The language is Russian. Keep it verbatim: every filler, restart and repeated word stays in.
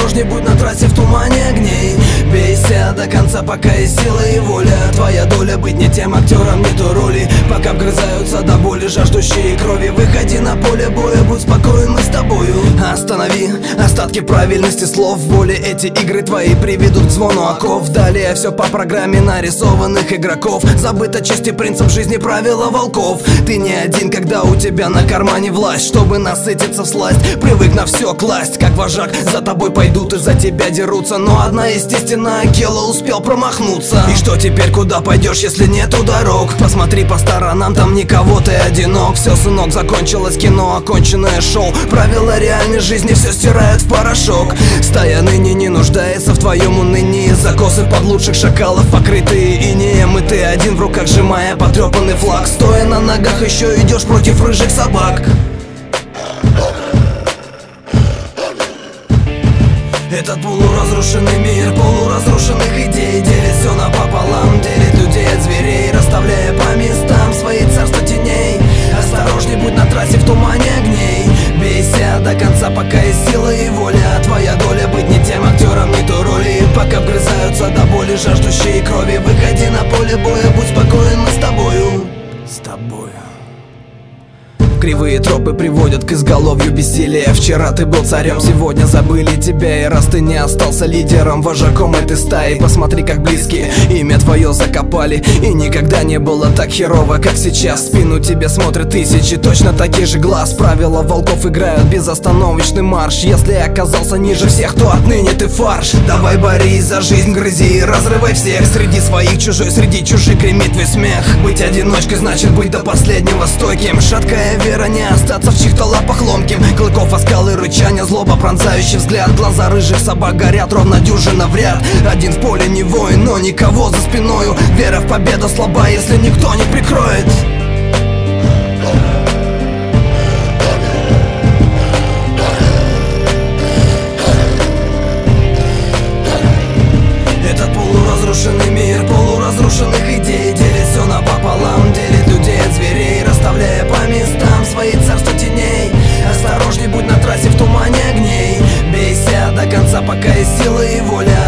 Осторожней будь на трассе в тумане огней. Бейся до конца, пока есть сила и воля. Твоя доля быть не тем актером, не той роли. Пока вгрызаются до боли жаждущие крови. Выходи на поле боя, будь спокоен, мы с тобою. Останови остатки правильности слов в боли. Эти игры твои приведут к звону оков. Далее все по программе нарисованных игроков. Забыт о чести принцип жизни, правила волков. Ты не один, когда у тебя на кармане власть. Чтобы насытиться всласть, привык на все класть. Как вожак, за тобой пойдут и за тебя дерутся. Но одна естественная Акела успел промахнуться. И что теперь, куда пойдешь, если нету дорог? Посмотри по сторонам, там никого, ты одинок. Все, сынок, закончилось кино, оконченное шоу. Правила реальной жизни все стирают в порошок. Стая ныне не нуждается в твоем унынии. Закосы под лучших шакалов, покрытые инеем. И ты один в руках, сжимая потрепанный флаг. Стоя на ногах, еще идешь против рыжих собак. Этот полуразрушенный мир, полуразрушенных идей делит все напополам, делит людей от зверей, расставляя по местам свои царства теней. Осторожней будь на трассе в тумане огней. Бейся до конца, пока есть сила и воля. Твоя доля быть не тем актером, не той роли. Пока вгрызаются до боли жаждущие крови. Выходи на поле боя, будь спокоен, мы с тобою. С тобою. Кривые тропы приводят к изголовью бессилия. Вчера ты был царем, сегодня забыли тебя. И раз ты не остался лидером, вожаком этой стаи, посмотри, как близкие имя твое закопали. И никогда не было так херово, как сейчас. В спину тебе смотрят тысячи точно таких же глаз. Правила волков играют безостановочный марш. Если оказался ниже всех, то отныне ты фарш. Давай борись за жизнь, грызи и разрывай всех. Среди своих чужой, среди чужих гремит твой смех. Быть одиночкой значит быть до последнего стойким. Шаткая вера, не остаться в чьих-то лапах ломким. Клыков оскалы, рычания, злоба, пронзающий взгляд. Глаза рыжих собак горят, ровно дюжина в ряд. Один в поле не воин, но никого за спиною. Вера в победу слаба, если никто не прикроет. Этот полуразрушенный мир, полуразрушенных идей делит все напополам, делит людей от зверей, расставляя по местам свои царства теней. Осторожней будь на трассе в тумане огней. Бейся до конца, пока есть сила и воля.